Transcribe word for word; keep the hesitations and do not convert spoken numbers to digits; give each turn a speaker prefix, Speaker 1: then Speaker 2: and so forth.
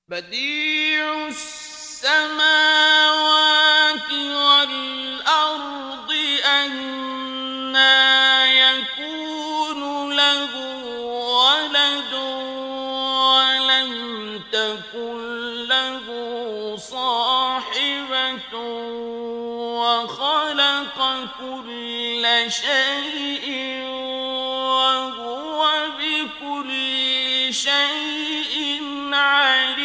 Speaker 1: بديع السماوات والأرض أنى يكون له ولد ولم تكن له صاحبة وخلق كل شيء وهو بكل شيء عليم.